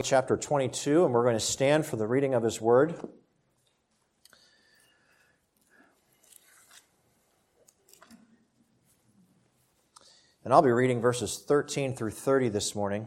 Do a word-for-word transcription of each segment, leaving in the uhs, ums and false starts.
Chapter twenty-two, and we're going to stand for the reading of His Word. And I'll be reading verses thirteen through thirty this morning.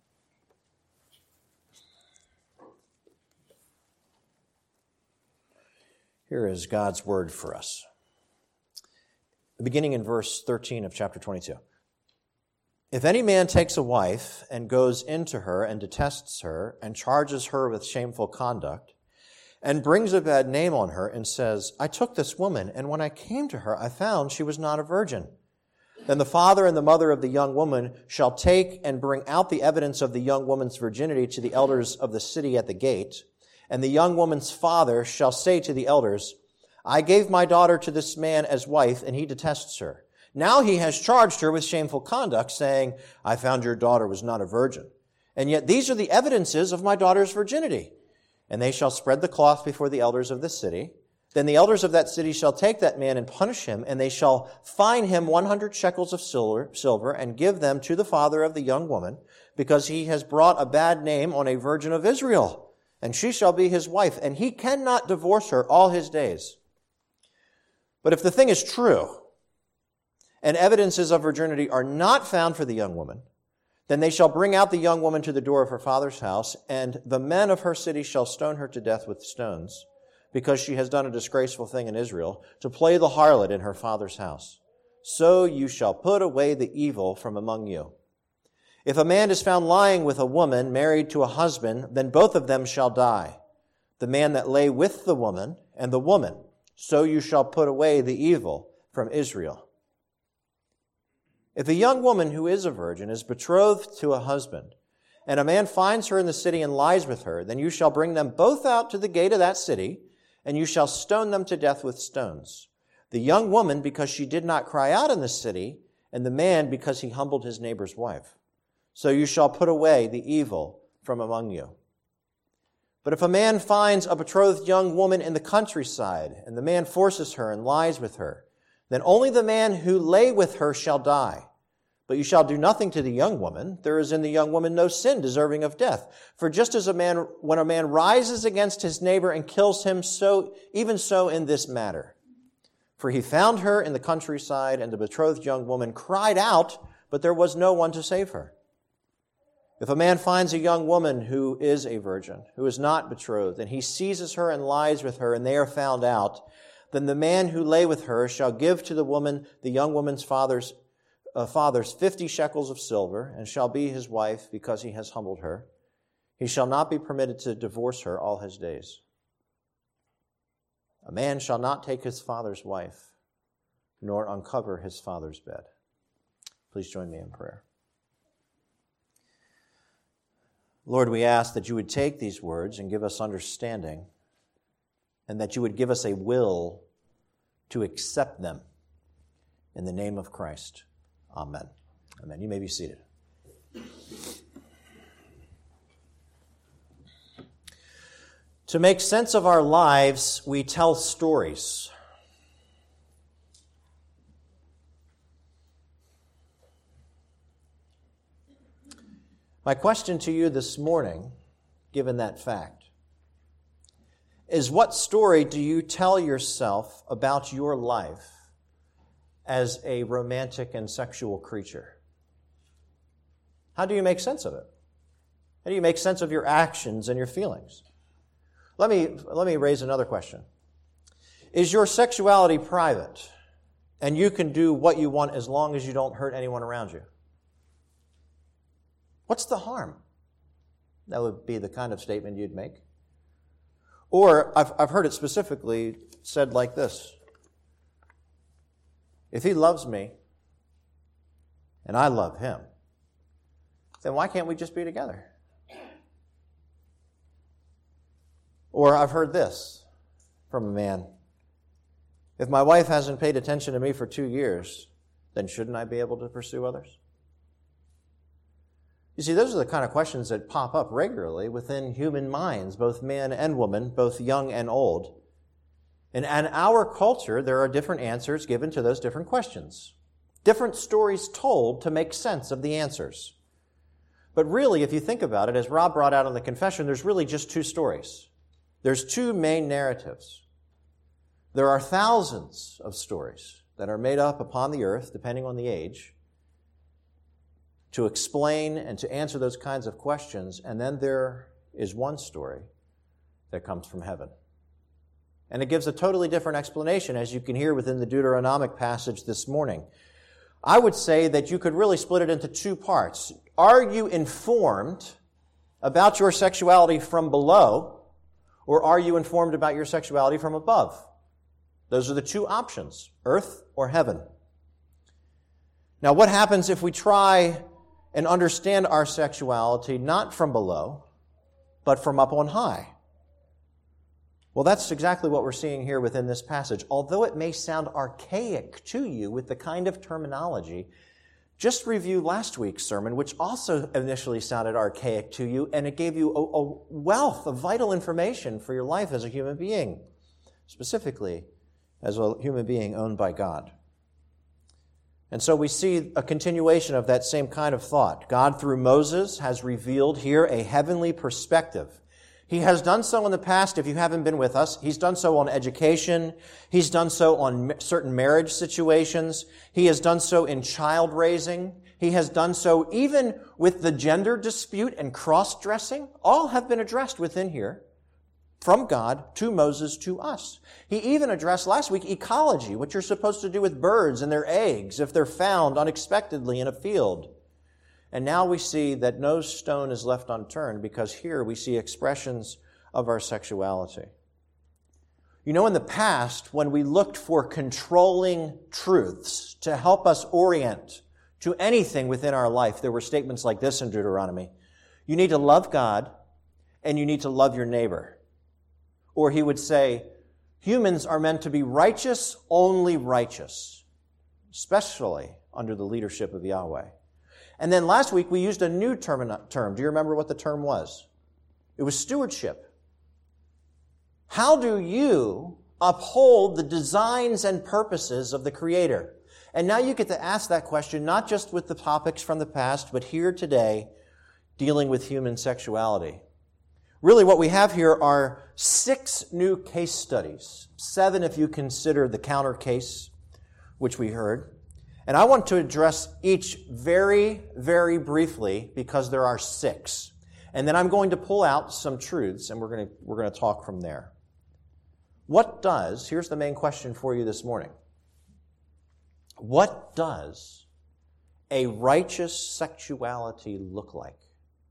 Here is God's Word for us. Beginning in verse thirteen of chapter twenty-two. If any man takes a wife and goes into her and detests her and charges her with shameful conduct and brings a bad name on her and says, I took this woman, and when I came to her, I found she was not a virgin. Then the father and the mother of the young woman shall take and bring out the evidence of the young woman's virginity to the elders of the city at the gate. And the young woman's father shall say to the elders, I gave my daughter to this man as wife, and he detests her. Now he has charged her with shameful conduct, saying, I found your daughter was not a virgin. And yet these are the evidences of my daughter's virginity. And they shall spread the cloth before the elders of the city. Then the elders of that city shall take that man and punish him, and they shall fine him one hundred shekels of silver, silver and give them to the father of the young woman, because he has brought a bad name on a virgin of Israel. And she shall be his wife, and he cannot divorce her all his days. But if the thing is true, and evidences of virginity are not found for the young woman, then they shall bring out the young woman to the door of her father's house, and the men of her city shall stone her to death with stones, because she has done a disgraceful thing in Israel, to play the harlot in her father's house. So you shall put away the evil from among you. If a man is found lying with a woman married to a husband, then both of them shall die, the man that lay with the woman and the woman. So you shall put away the evil from Israel. If a young woman who is a virgin is betrothed to a husband, and a man finds her in the city and lies with her, then you shall bring them both out to the gate of that city, and you shall stone them to death with stones. The young woman because she did not cry out in the city, and the man because he humbled his neighbor's wife. So you shall put away the evil from among you. But if a man finds a betrothed young woman in the countryside, and the man forces her and lies with her, then only the man who lay with her shall die. But you shall do nothing to the young woman. There is in the young woman no sin deserving of death. For just as a man, when a man rises against his neighbor and kills him, so even so in this matter. For he found her in the countryside, and the betrothed young woman cried out, but there was no one to save her. If a man finds a young woman who is a virgin, who is not betrothed, and he seizes her and lies with her, and they are found out, then the man who lay with her shall give to the woman, the young woman's father's uh, fathers, fifty shekels of silver, and shall be his wife because he has humbled her. He shall not be permitted to divorce her all his days. A man shall not take his father's wife, nor uncover his father's bed. Please join me in prayer. Lord, we ask that you would take these words and give us understanding, and that you would give us a will to accept them. In the name of Christ, amen. Amen. You may be seated. To make sense of our lives, we tell stories. My question to you this morning, given that fact, is what story do you tell yourself about your life as a romantic and sexual creature? How do you make sense of it? How do you make sense of your actions and your feelings? Let me, let me raise another question. Is your sexuality private, and you can do what you want as long as you don't hurt anyone around you? What's the harm? That would be the kind of statement you'd make. Or, I've, I've heard it specifically said like this. If he loves me, and I love him, then why can't we just be together? Or I've heard this from a man. If my wife hasn't paid attention to me for two years, then shouldn't I be able to pursue others? You see, those are the kind of questions that pop up regularly within human minds, both man and woman, both young and old. And in our culture, there are different answers given to those different questions. Different stories told to make sense of the answers. But really, if you think about it, as Rob brought out in the confession, there's really just two stories. There's two main narratives. There are thousands of stories that are made up upon the earth, depending on the age, to explain and to answer those kinds of questions. And then there is one story that comes from heaven. And it gives a totally different explanation, as you can hear within the Deuteronomic passage this morning. I would say that you could really split it into two parts. Are you informed about your sexuality from below, or are you informed about your sexuality from above? Those are the two options, earth or heaven. Now, what happens if we try and understand our sexuality not from below, but from up on high? Well, that's exactly what we're seeing here within this passage. Although it may sound archaic to you with the kind of terminology, just review last week's sermon, which also initially sounded archaic to you, and it gave you a, a wealth of vital information for your life as a human being, specifically as a human being owned by God. And so we see a continuation of that same kind of thought. God, through Moses, has revealed here a heavenly perspective. He has done so in the past, if you haven't been with us. He's done so on education. He's done so on certain marriage situations. He has done so in child raising. He has done so even with the gender dispute and cross-dressing. All have been addressed within here, from God to Moses to us. He even addressed last week ecology, what you're supposed to do with birds and their eggs if they're found unexpectedly in a field. And now we see that no stone is left unturned, because here we see expressions of our sexuality. You know, in the past, when we looked for controlling truths to help us orient to anything within our life, there were statements like this in Deuteronomy. You need to love God, and you need to love your neighbor. Or he would say, humans are meant to be righteous, only righteous, especially under the leadership of Yahweh. And then last week we used a new term. term. Do you remember what the term was? It was stewardship. How do you uphold the designs and purposes of the Creator? And now you get to ask that question not just with the topics from the past, but here today, dealing with human sexuality. Really what we have here are six new case studies. Seven if you consider the counter case, which we heard. And I want to address each very, very briefly because there are six. And then I'm going to pull out some truths and we're going to, we're going to talk from there. What does, here's the main question for you this morning. What does a righteous sexuality look like?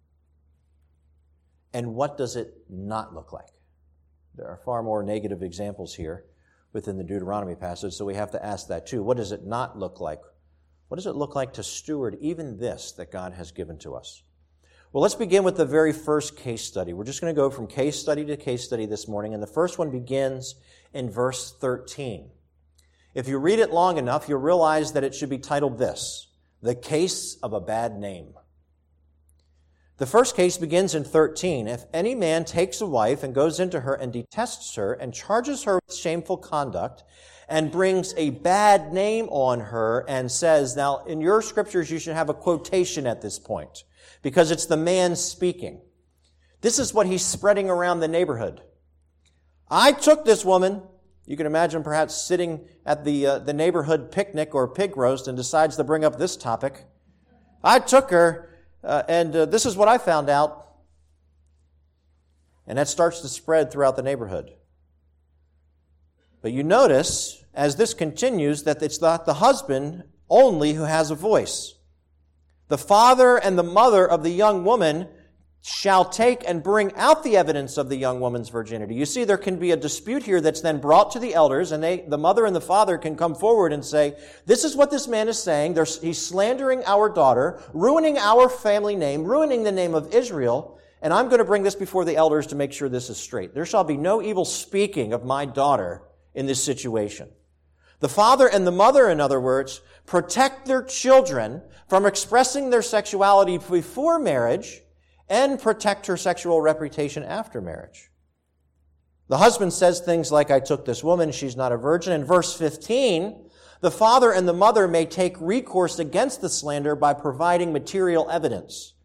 And what does it not look like? There are far more negative examples here within the Deuteronomy passage, so we have to ask that too. What does it not look like? What does it look like to steward even this that God has given to us? Well, let's begin with the very first case study. We're just going to go from case study to case study this morning, and the first one begins in verse thirteen. If you read it long enough, you'll realize that it should be titled this, The Case of a Bad Name. The first case begins in thirteen. If any man takes a wife and goes into her and detests her and charges her with shameful conduct and brings a bad name on her and says, now in your scriptures you should have a quotation at this point because it's the man speaking. This is what he's spreading around the neighborhood. I took this woman. You can imagine perhaps sitting at the uh, the neighborhood picnic or pig roast and decides to bring up this topic. I took her. Uh, and uh, this is what I found out. And that starts to spread throughout the neighborhood. But you notice, as this continues, that it's not the husband only who has a voice. The father and the mother of the young woman shall take and bring out the evidence of the young woman's virginity. You see, there can be a dispute here that's then brought to the elders, and they, the mother and the father can come forward and say, this is what this man is saying. There's, he's slandering our daughter, ruining our family name, ruining the name of Israel, and I'm going to bring this before the elders to make sure this is straight. There shall be no evil speaking of my daughter in this situation. The father and the mother, in other words, protect their children from expressing their sexuality before marriage and protect her sexual reputation after marriage. The husband says things like, I took this woman, she's not a virgin. In verse fifteen, the father and the mother may take recourse against the slander by providing material evidence.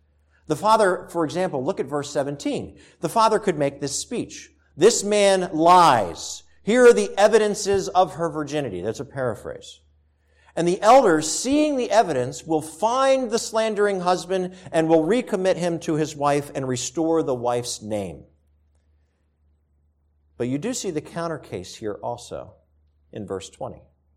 The father, for example, look at verse seventeen. The father could make this speech. This man lies. Here are the evidences of her virginity. That's a paraphrase. And the elders, seeing the evidence, will find the slandering husband and will recommit him to his wife and restore the wife's name. But you do see the counter case here also in verse twenty.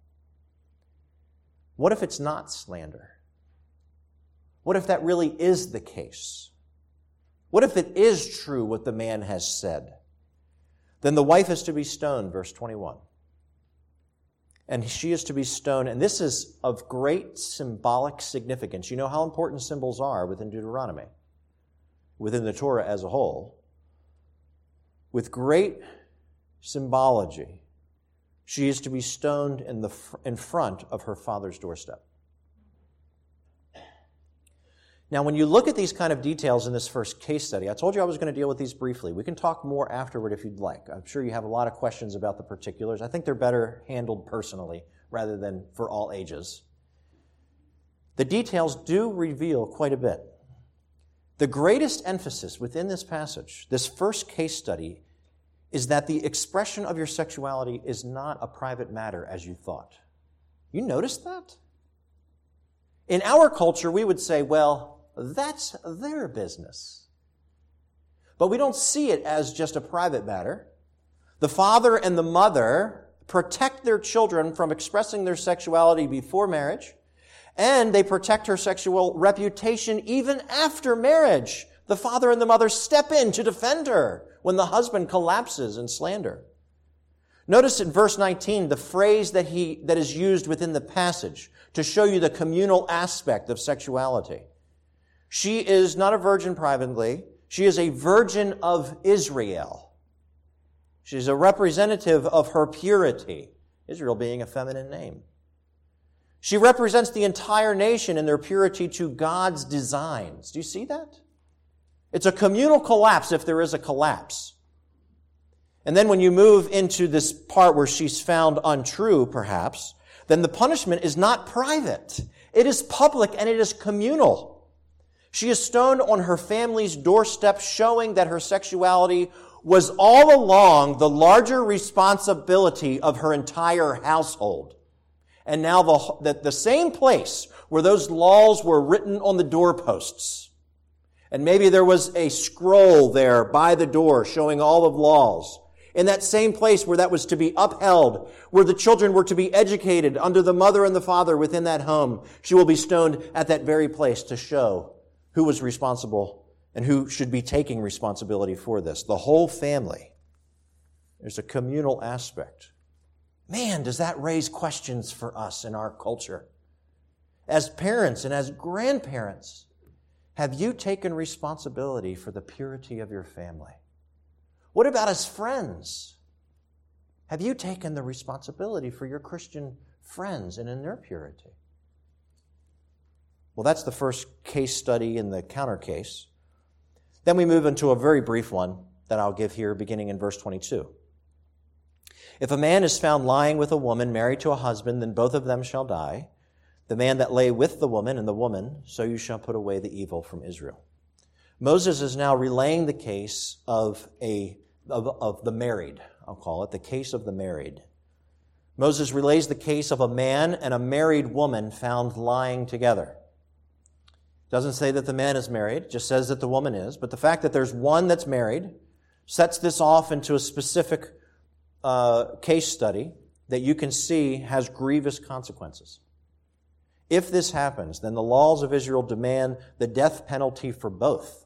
What if it's not slander? What if that really is the case? What if it is true what the man has said? Then the wife is to be stoned, verse twenty-one. And she is to be stoned, and this is of great symbolic significance. You know how important symbols are within Deuteronomy, within the Torah as a whole. With great symbology, she is to be stoned in the in front of her father's doorstep. Now, when you look at these kind of details in this first case study, I told you I was going to deal with these briefly. We can talk more afterward if you'd like. I'm sure you have a lot of questions about the particulars. I think they're better handled personally rather than for all ages. The details do reveal quite a bit. The greatest emphasis within this passage, this first case study, is that the expression of your sexuality is not a private matter as you thought. You noticed that? In our culture, we would say, well, that's their business. But we don't see it as just a private matter. The father and the mother protect their children from expressing their sexuality before marriage, and they protect her sexual reputation even after marriage. The father and the mother step in to defend her when the husband collapses in slander. Notice in verse nineteen the phrase that he that is used within the passage to show you the communal aspect of sexuality. She is not a virgin privately. She is a virgin of Israel. She's a representative of her purity, Israel being a feminine name. She represents the entire nation in their purity to God's designs. Do you see that? It's a communal collapse if there is a collapse. And then when you move into this part where she's found untrue, perhaps, then the punishment is not private. It is public and it is communal. She is stoned on her family's doorstep, showing that her sexuality was all along the larger responsibility of her entire household. And now the, the, the same place where those laws were written on the doorposts, and maybe there was a scroll there by the door showing all of laws, in that same place where that was to be upheld, where the children were to be educated under the mother and the father within that home, she will be stoned at that very place to show who was responsible and who should be taking responsibility for this. The whole family. There's a communal aspect. Man, does that raise questions for us in our culture. As parents and as grandparents, have you taken responsibility for the purity of your family? What about as friends? Have you taken the responsibility for your Christian friends and in their purity? Well, that's the first case study in the counter case. Then we move into a very brief one that I'll give here beginning in verse twenty-two. If a man is found lying with a woman married to a husband, then both of them shall die. The man that lay with the woman and the woman, so you shall put away the evil from Israel. Moses is now relaying the case of a of, of the married, I'll call it, the case of the married. Moses relays the case of a man and a married woman found lying together. It doesn't say that the man is married, it just says that the woman is. But the fact that there's one that's married sets this off into a specific uh, case study that you can see has grievous consequences. If this happens, then the laws of Israel demand the death penalty for both.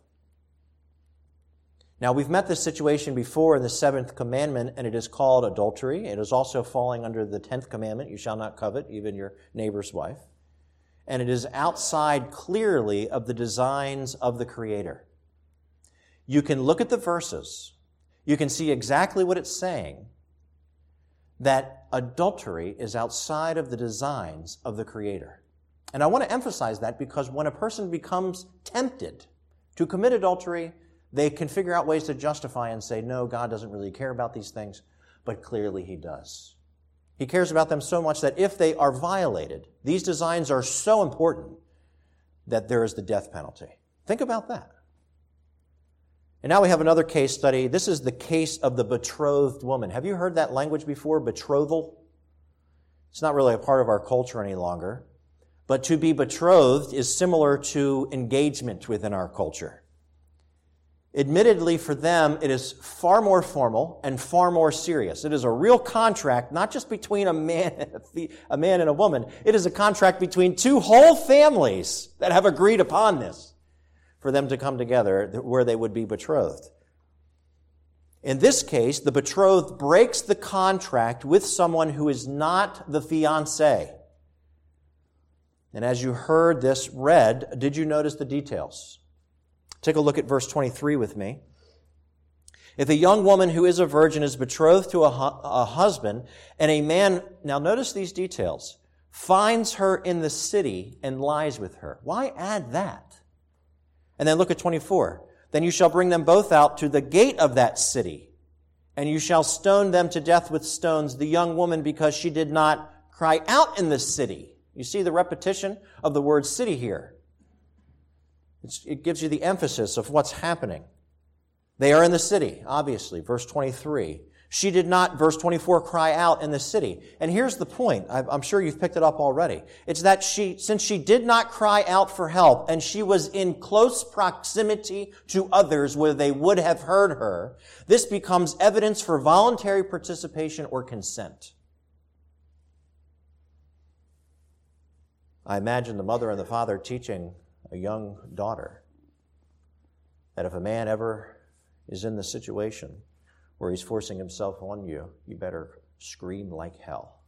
Now, we've met this situation before in the seventh commandment, and it is called adultery. It is also falling under the tenth commandment, you shall not covet, even your neighbor's wife. And it is outside clearly of the designs of the Creator. You can look at the verses. You can see exactly what it's saying, that adultery is outside of the designs of the Creator. And I want to emphasize that because when a person becomes tempted to commit adultery, they can figure out ways to justify and say, no, God doesn't really care about these things, but clearly He does. He cares about them so much that if they are violated, these designs are so important that there is the death penalty. Think about that. And now we have another case study. This is the case of the betrothed woman. Have you heard that language before, betrothal? It's not really a part of our culture any longer. But to be betrothed is similar to engagement within our culture. Admittedly, for them, it is far more formal and far more serious. It is a real contract, not just between a man, a man and a woman. It is a contract between two whole families that have agreed upon this for them to come together where they would be betrothed. In this case, the betrothed breaks the contract with someone who is not the fiancé. And as you heard this read, did you notice the details? Take a look at verse twenty-three with me. If a young woman who is a virgin is betrothed to a, hu- a husband, and a man, now notice these details, finds her in the city and lies with her. Why add that? And then look at twenty-four. Then you shall bring them both out to the gate of that city, and you shall stone them to death with stones, the young woman, because she did not cry out in the city. You see the repetition of the word city here. It's, it gives you the emphasis of what's happening. They are in the city, obviously, verse twenty-three. She did not, verse twenty-four, cry out in the city. And here's the point. I'm sure you've picked it up already. It's that she, since she did not cry out for help, and she was in close proximity to others where they would have heard her, this becomes evidence for voluntary participation or consent. I imagine the mother and the father teaching a young daughter that if a man ever is in the situation where he's forcing himself on you, you better scream like hell.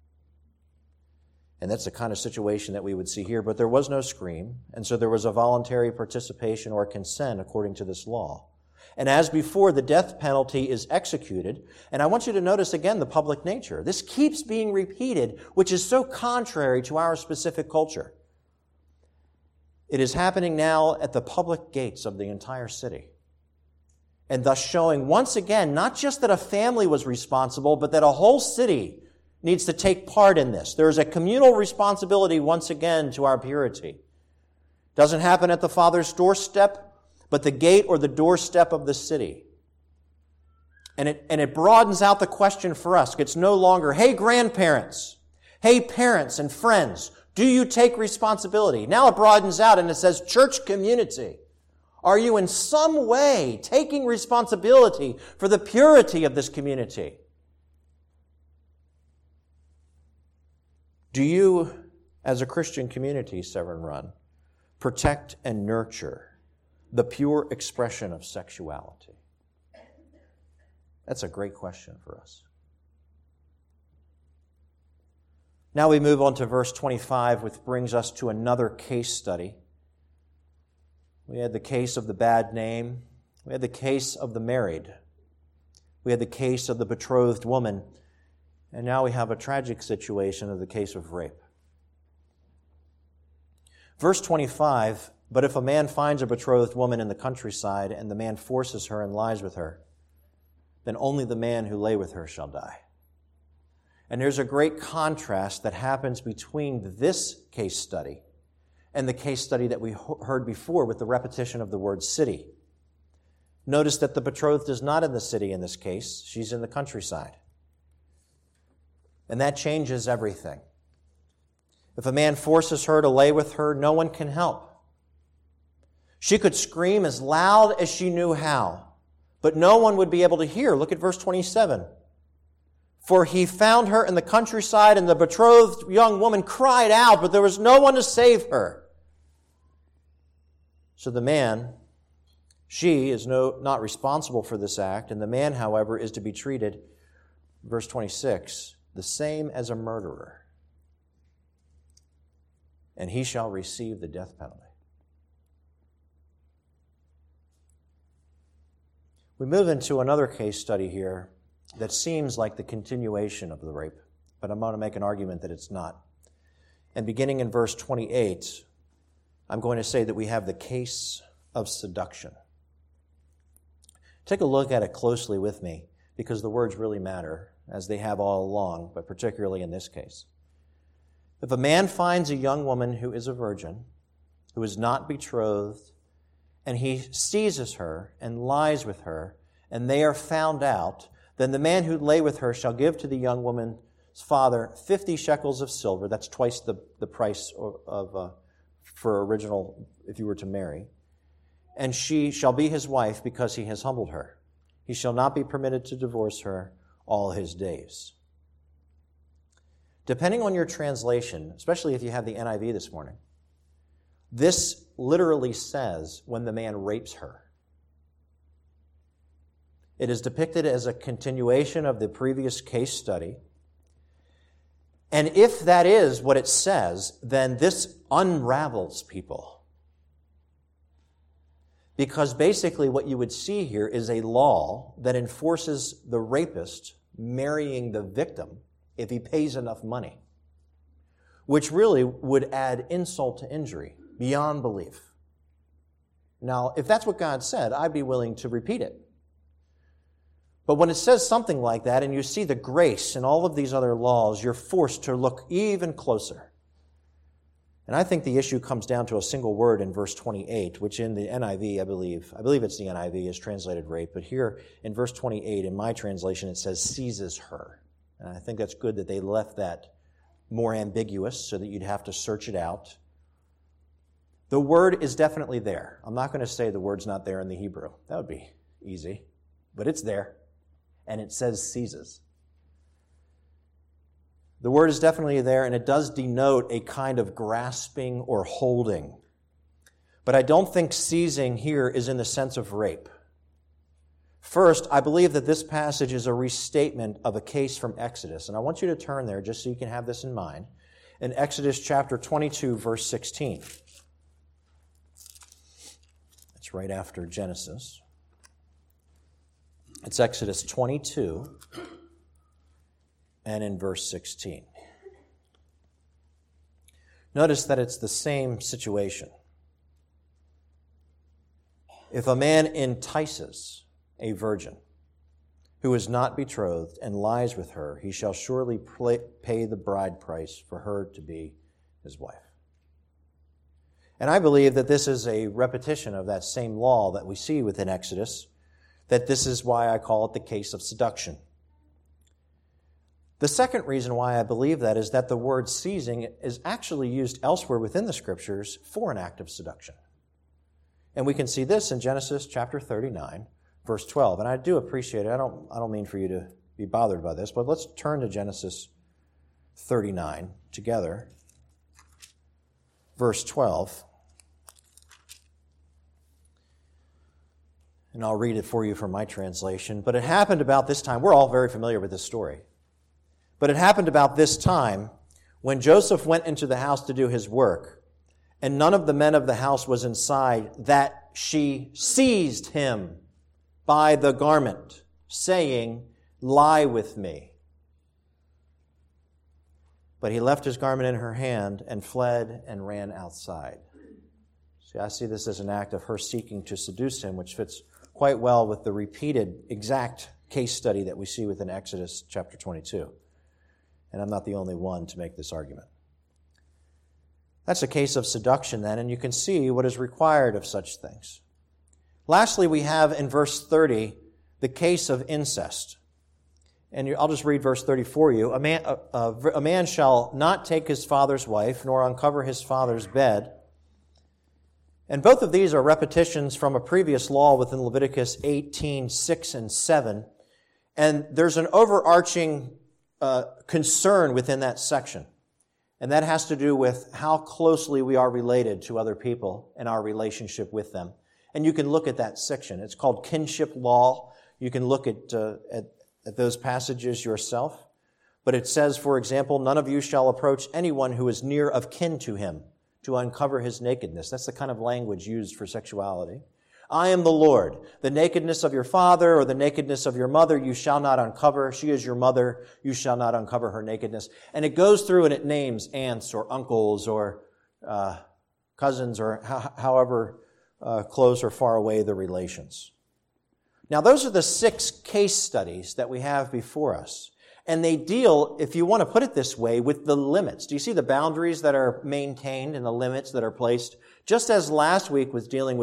And that's the kind of situation that we would see here, but there was no scream, and so there was a voluntary participation or consent according to this law. And as before, the death penalty is executed, and I want you to notice again the public nature. This keeps being repeated, which is so contrary to our specific culture. It is happening now at the public gates of the entire city. And thus showing once again, not just that a family was responsible, but that a whole city needs to take part in this. There is a communal responsibility once again to our purity. Doesn't happen at the Father's doorstep, but the gate or the doorstep of the city. And it, and it broadens out the question for us. It's no longer, hey, grandparents, hey, parents and friends, do you take responsibility? Now it broadens out and it says, church community. Are you in some way taking responsibility for the purity of this community? Do you, as a Christian community, Severn Run, protect and nurture the pure expression of sexuality? That's a great question for us. Now we move on to verse twenty-five, which brings us to another case study. We had the case of the bad name. We had the case of the married. We had the case of the betrothed woman. And now we have a tragic situation of the case of rape. Verse twenty-five, but if a man finds a betrothed woman in the countryside and the man forces her and lies with her, then only the man who lay with her shall die. And there's a great contrast that happens between this case study and the case study that we heard before with the repetition of the word city. Notice that the betrothed is not in the city in this case. She's in the countryside. And that changes everything. If a man forces her to lay with her, no one can help. She could scream as loud as she knew how, but no one would be able to hear. Look at verse twenty-seven. For he found her in the countryside, and the betrothed young woman cried out, but there was no one to save her. So the man, she is no, not responsible for this act, and the man, however, is to be treated, verse twenty-six, the same as a murderer. And he shall receive the death penalty. We move into another case study here that seems like the continuation of the rape, but I'm going to make an argument that it's not. And beginning in verse twenty-eight, I'm going to say that we have the case of seduction. Take a look at it closely with me, because the words really matter, as they have all along, but particularly in this case. If a man finds a young woman who is a virgin, who is not betrothed, and he seizes her and lies with her, and they are found out, then the man who lay with her shall give to the young woman's father fifty shekels of silver. That's twice the, the price of, of uh, for original if you were to marry. And she shall be his wife because he has humbled her. He shall not be permitted to divorce her all his days. Depending on your translation, especially if you have the N I V this morning, this literally says when the man rapes her. It is depicted as a continuation of the previous case study. And if that is what it says, then this unravels people. Because basically what you would see here is a law that enforces the rapist marrying the victim if he pays enough money, which really would add insult to injury beyond belief. Now, if that's what God said, I'd be willing to repeat it. But when it says something like that, and you see the grace in all of these other laws, you're forced to look even closer. And I think the issue comes down to a single word in verse twenty-eight, which in the N I V, I believe, I believe it's the N I V, is translated rape. But here in verse twenty-eight, in my translation, it says seizes her. And I think that's good that they left that more ambiguous so that you'd have to search it out. The word is definitely there. I'm not going to say the word's not there in the Hebrew. That would be easy. But it's there. And it says seizes. The word is definitely there, and it does denote a kind of grasping or holding. But I don't think seizing here is in the sense of rape. First, I believe that this passage is a restatement of a case from Exodus. And I want you to turn there just so you can have this in mind. In Exodus chapter twenty-two, verse sixteen. It's right after Genesis. It's Exodus twenty-two, and in verse sixteen. Notice that it's the same situation. If a man entices a virgin who is not betrothed and lies with her, he shall surely pay the bride price for her to be his wife. And I believe that this is a repetition of that same law that we see within Exodus, that this is why I call it the case of seduction. The second reason why I believe that is that the word seizing is actually used elsewhere within the Scriptures for an act of seduction. And we can see this in Genesis chapter thirty-nine, verse twelve. And I do appreciate it. I don't, I don't mean for you to be bothered by this, but let's turn to Genesis thirty-nine together. Verse twelve. And I'll read it for you from my translation. But it happened about this time. We're all very familiar with this story. But it happened about this time when Joseph went into the house to do his work, and none of the men of the house was inside, that she seized him by the garment, saying, "Lie with me." But he left his garment in her hand and fled and ran outside. See, I see this as an act of her seeking to seduce him, which fits quite well with the repeated exact case study that we see within Exodus chapter twenty-two. And I'm not the only one to make this argument. That's a case of seduction then, and you can see what is required of such things. Lastly, we have in verse thirty the case of incest. And I'll just read verse thirty for you. A man, a, a, a man shall not take his father's wife, nor uncover his father's bed. And both of these are repetitions from a previous law within Leviticus eighteen, six and seven. And there's an overarching uh, concern within that section. And that has to do with how closely we are related to other people and our relationship with them. And you can look at that section. It's called kinship law. You can look at, uh, at, at those passages yourself. But it says, for example, none of you shall approach anyone who is near of kin to him to uncover his nakedness. That's the kind of language used for sexuality. I am the Lord. The nakedness of your father or the nakedness of your mother you shall not uncover. She is your mother. You shall not uncover her nakedness. And it goes through and it names aunts or uncles or uh, cousins or ho- however uh, close or far away the relations. Now, those are the six case studies that we have before us. And they deal, if you want to put it this way, with the limits. Do you see the boundaries that are maintained and the limits that are placed? Just as last week was dealing with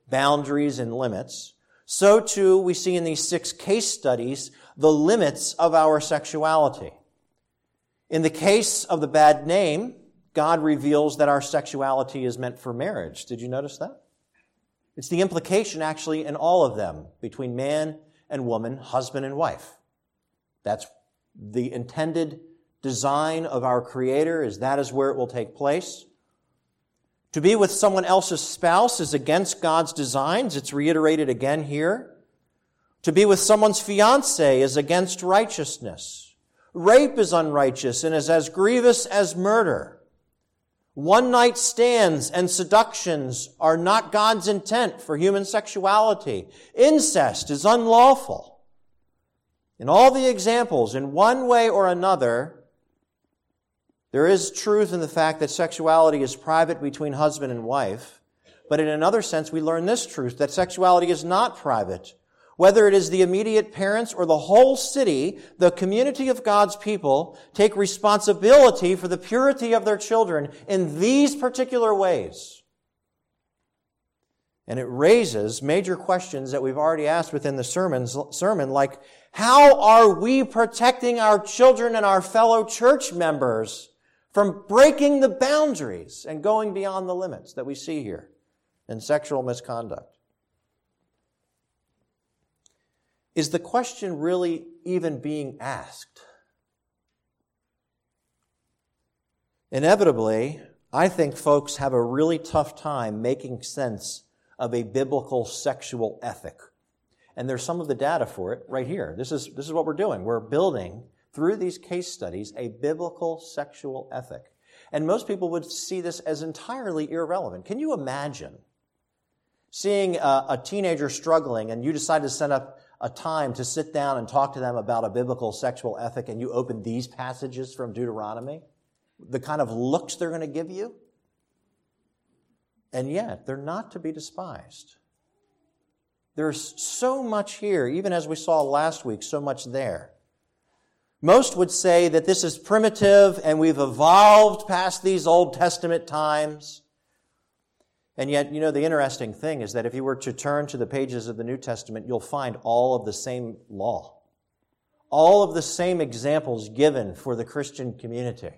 boundaries and limits, so too we see in these six case studies the limits of our sexuality. In the case of the bad name, God reveals that our sexuality is meant for marriage. Did you notice that? It's the implication actually in all of them, between man and woman, husband and wife. That's the intended design of our Creator, is that is where it will take place. To be with someone else's spouse is against God's designs. It's reiterated again here. To be with someone's fiancé is against righteousness. Rape is unrighteous and is as grievous as murder. One-night stands and seductions are not God's intent for human sexuality. Incest is unlawful. In all the examples, in one way or another, there is truth in the fact that sexuality is private between husband and wife, but in another sense we learn this truth, that sexuality is not private. Whether it is the immediate parents or the whole city, the community of God's people take responsibility for the purity of their children in these particular ways. And it raises major questions that we've already asked within the sermons, sermon, like, how are we protecting our children and our fellow church members from breaking the boundaries and going beyond the limits that we see here in sexual misconduct? Is the question really even being asked? Inevitably, I think folks have a really tough time making sense of a biblical sexual ethic. And there's some of the data for it right here. This is, this is what we're doing. We're building, through these case studies, a biblical sexual ethic. And most people would see this as entirely irrelevant. Can you imagine seeing a, a teenager struggling and you decide to set up a time to sit down and talk to them about a biblical sexual ethic and you open these passages from Deuteronomy? The kind of looks they're going to give you? And yet, they're not to be despised. There's so much here, even as we saw last week, so much there. Most would say that this is primitive and we've evolved past these Old Testament times. And yet, you know, the interesting thing is that if you were to turn to the pages of the New Testament, you'll find all of the same law, all of the same examples given for the Christian community.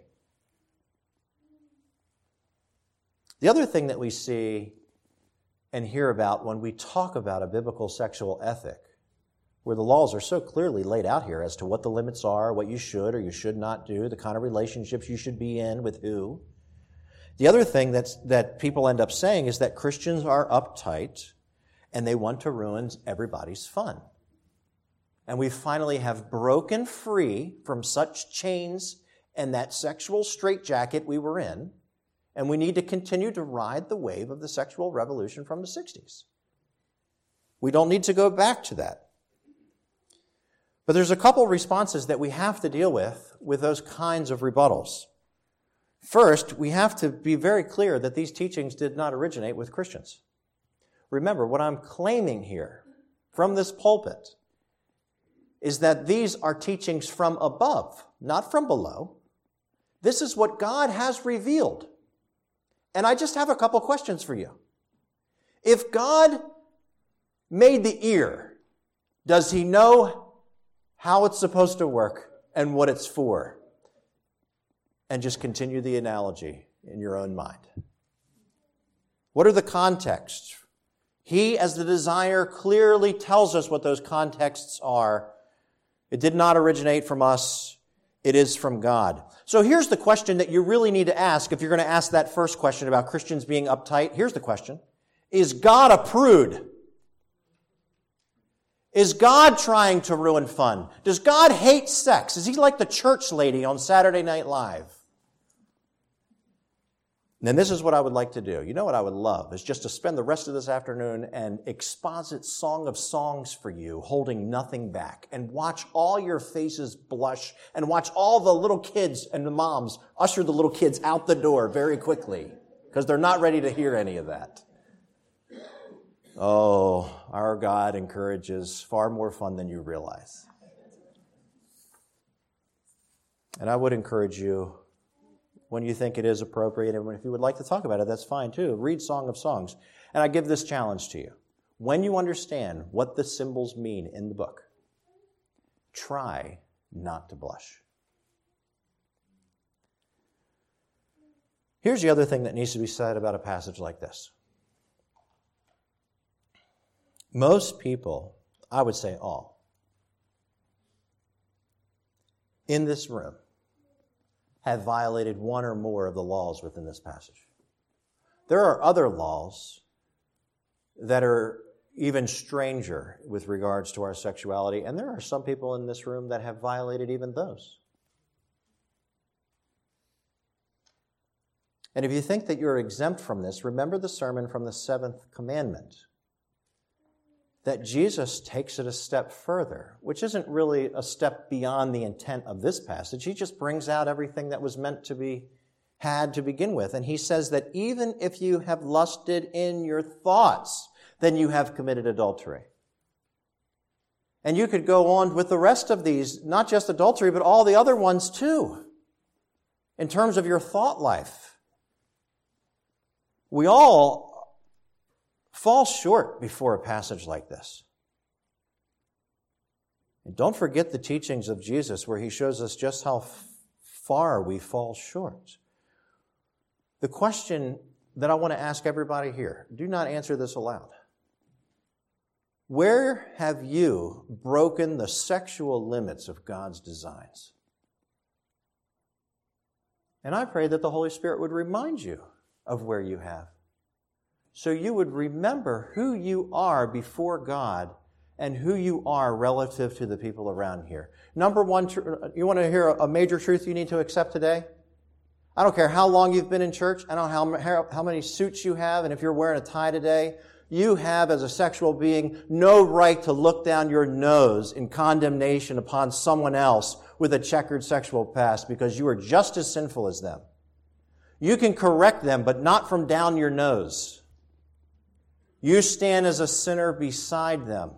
The other thing that we see and hear about when we talk about a biblical sexual ethic, where the laws are so clearly laid out here as to what the limits are, what you should or you should not do, the kind of relationships you should be in with who. The other thing that's, that people end up saying is that Christians are uptight and they want to ruin everybody's fun. And we finally have broken free from such chains and that sexual straitjacket we were in, and we need to continue to ride the wave of the sexual revolution from the sixties. We don't need to go back to that. But there's a couple responses that we have to deal with with those kinds of rebuttals. First, we have to be very clear that these teachings did not originate with Christians. Remember, what I'm claiming here from this pulpit is that these are teachings from above, not from below. This is what God has revealed. And I just have a couple questions for you. If God made the ear, does He know how it's supposed to work and what it's for? And just continue the analogy in your own mind. What are the contexts? He, as the designer, clearly tells us what those contexts are. It did not originate from us. It is from God. So here's the question that you really need to ask if you're going to ask that first question about Christians being uptight. Here's the question. Is God a prude? Is God trying to ruin fun? Does God hate sex? Is He like the church lady on Saturday Night Live? And this is what I would like to do. You know what I would love is just to spend the rest of this afternoon and exposit Song of Songs for you, holding nothing back, and watch all your faces blush, and watch all the little kids and the moms usher the little kids out the door very quickly, because they're not ready to hear any of that. Oh, our God encourages far more fun than you realize. And I would encourage you, when you think it is appropriate, and if you would like to talk about it, that's fine too. Read Song of Songs. And I give this challenge to you. when you understand what the symbols mean in the book, try not to blush. Here's the other thing that needs to be said about a passage like this. Most people, I would say all, in this room have violated one or more of the laws within this passage. There are other laws that are even stranger with regards to our sexuality, and there are some people in this room that have violated even those. And if you think that you're exempt from this, remember the sermon from the seventh commandment, that Jesus takes it a step further, which isn't really a step beyond the intent of this passage. He just brings out everything that was meant to be had to begin with. And he says that even if you have lusted in your thoughts, then you have committed adultery. And you could go on with the rest of these, not just adultery, but all the other ones too, in terms of your thought life. We all fall short before a passage like this. And don't forget the teachings of Jesus where he shows us just how f- far we fall short. The question that I want to ask everybody here, do not answer this aloud. Where have you broken the sexual limits of God's designs? And I pray that the Holy Spirit would remind you of where you have, so you would remember who you are before God and who you are relative to the people around here. Number one, you want to hear a major truth you need to accept today? I don't care how long you've been in church. I don't know how, how many suits you have, and if you're wearing a tie today, you have, as a sexual being, no right to look down your nose in condemnation upon someone else with a checkered sexual past, because you are just as sinful as them. You can correct them, but not from down your nose. You stand as a sinner beside them.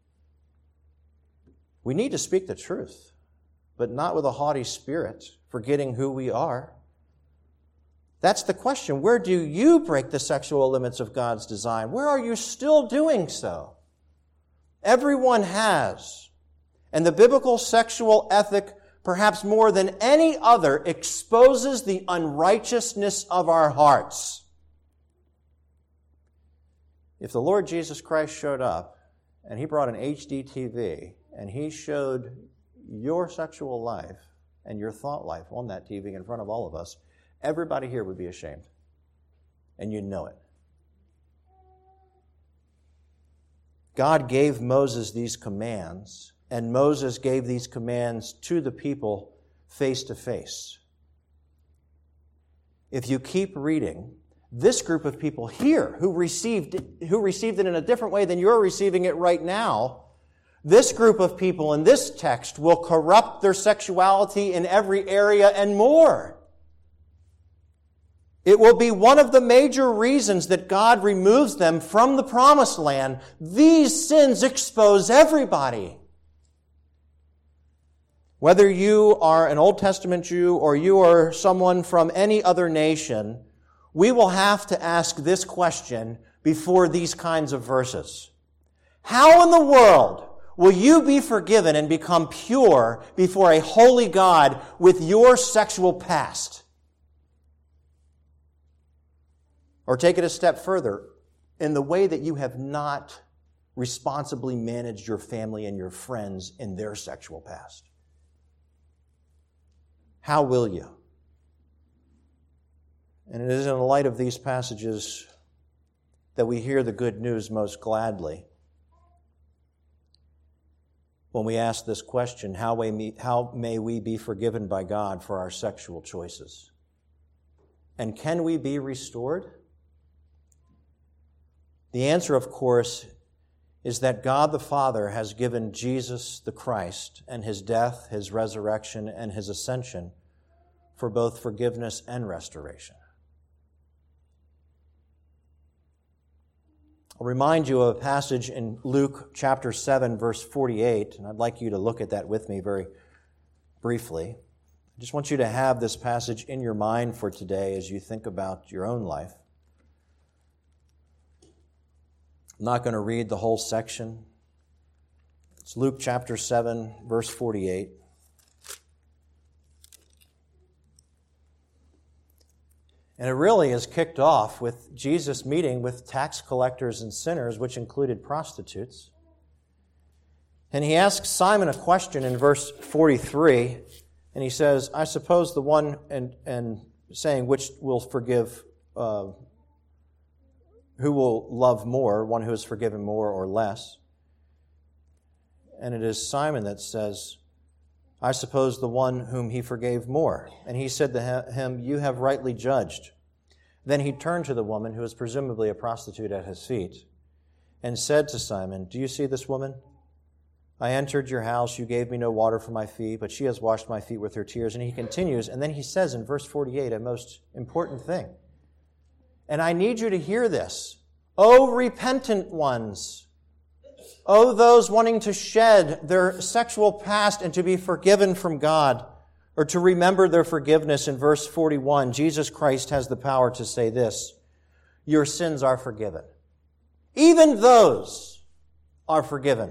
We need to speak the truth, but not with a haughty spirit, forgetting who we are. That's the question. Where do you break the sexual limits of God's design? Where are you still doing so? Everyone has. And the biblical sexual ethic, perhaps more than any other, exposes the unrighteousness of our hearts. If the Lord Jesus Christ showed up and he brought an H D T V and he showed your sexual life and your thought life on that T V in front of all of us, everybody here would be ashamed. And you'd know it. God gave Moses these commands, and Moses gave these commands to the people face to face. If you keep reading, this group of people here who received, who received it in a different way than you're receiving it right now, this group of people in this text will corrupt their sexuality in every area and more. It will be one of the major reasons that God removes them from the promised land. These sins expose everybody. Whether you are an Old Testament Jew or you are someone from any other nation, we will have to ask this question before these kinds of verses. How in the world will you be forgiven and become pure before a holy God with your sexual past? Or take it a step further, in the way that you have not responsibly managed your family and your friends in their sexual past. How will you? And it is in the light of these passages that we hear the good news most gladly. When we ask this question, how may, how may we be forgiven by God for our sexual choices? And can we be restored? The answer, of course, is that God the Father has given Jesus the Christ and his death, his resurrection, and his ascension for both forgiveness and restoration. I'll remind you of a passage in Luke chapter seven, verse forty-eight, and I'd like you to look at that with me very briefly. I just want you to have this passage in your mind for today as you think about your own life. I'm not going to read the whole section. It's Luke chapter seven, verse forty-eight. And it really is kicked off with Jesus meeting with tax collectors and sinners, which included prostitutes. And he asks Simon a question in verse forty-three, and he says, I suppose the one, and, and saying which will forgive, uh, who will love more, one who is forgiven more or less. And it is Simon that says, I suppose the one whom he forgave more. And he said to him, you have rightly judged. Then he turned to the woman, who was presumably a prostitute, at his feet, and said to Simon, do you see this woman? I entered your house, you gave me no water for my feet, but she has washed my feet with her tears. And he continues, and then he says in verse forty-eight a most important thing. And I need you to hear this. O repentant ones, O those wanting to shed their sexual past and to be forgiven from God, or to remember their forgiveness. In verse forty-one, Jesus Christ has the power to say this, your sins are forgiven. Even those are forgiven.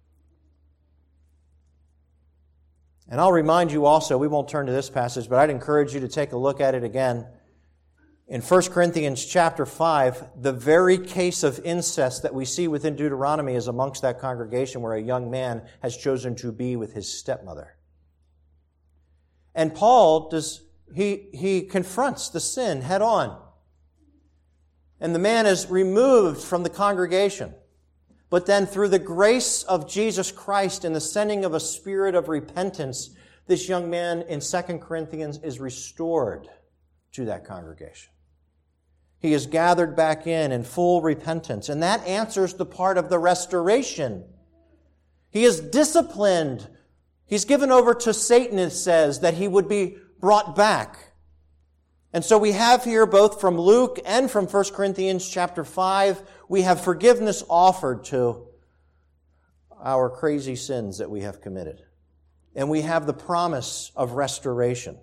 And I'll remind you also, we won't turn to this passage, but I'd encourage you to take a look at it again. In First Corinthians chapter five, the very case of incest that we see within Deuteronomy is amongst that congregation where a young man has chosen to be with his stepmother. And Paul, does he, he confronts the sin head on. And the man is removed from the congregation. But then through the grace of Jesus Christ and the sending of a spirit of repentance, this young man in Second Corinthians is restored to that congregation. He is gathered back in in full repentance, and that answers the part of the restoration. He is disciplined. He's given over to Satan, it says, that he would be brought back. And so we have here, both from Luke and from First Corinthians chapter five, we have forgiveness offered to our crazy sins that we have committed. And we have the promise of restoration.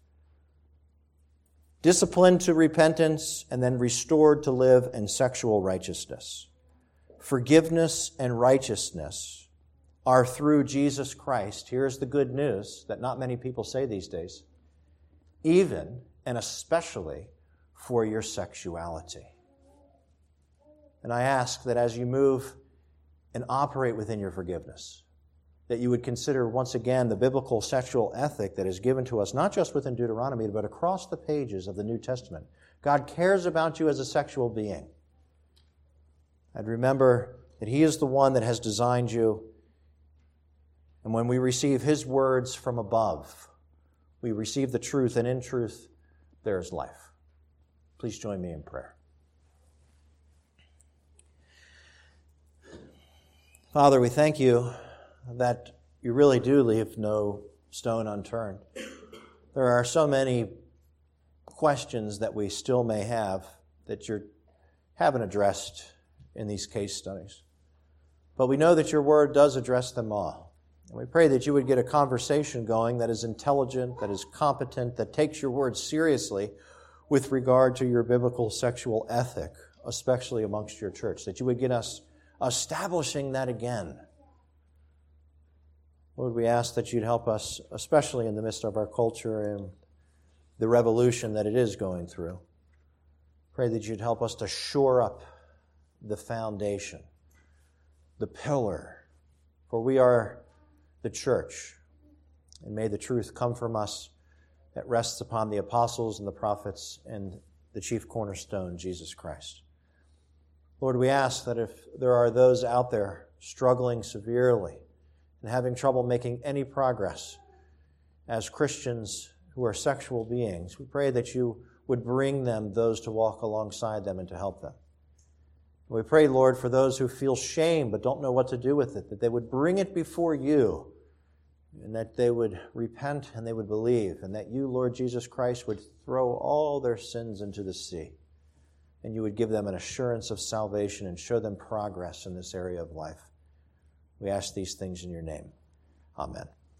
Disciplined to repentance and then restored to live in sexual righteousness. Forgiveness and righteousness are through Jesus Christ. Here's the good news that not many people say these days. Even and especially for your sexuality. And I ask that as you move and operate within your forgiveness, that you would consider once again the biblical sexual ethic that is given to us, not just within Deuteronomy, but across the pages of the New Testament. God cares about you as a sexual being. And remember that He is the one that has designed you. And when we receive His words from above, we receive the truth, and in truth, there is life. Please join me in prayer. Father, we thank you that you really do leave no stone unturned. There are so many questions that we still may have that you haven't addressed in these case studies. But we know that your word does address them all. And we pray that you would get a conversation going that is intelligent, that is competent, that takes your word seriously with regard to your biblical sexual ethic, especially amongst your church, that you would get us establishing that again. Lord, we ask that you'd help us, especially in the midst of our culture and the revolution that it is going through. Pray that you'd help us to shore up the foundation, the pillar, for we are the church. And may the truth come from us that rests upon the apostles and the prophets and the chief cornerstone, Jesus Christ. Lord, we ask that if there are those out there struggling severely and having trouble making any progress as Christians who are sexual beings, we pray that you would bring them those to walk alongside them and to help them. We pray, Lord, for those who feel shame but don't know what to do with it, that they would bring it before you, and that they would repent and they would believe, and that you, Lord Jesus Christ, would throw all their sins into the sea, and you would give them an assurance of salvation and show them progress in this area of life. We ask these things in your name. Amen.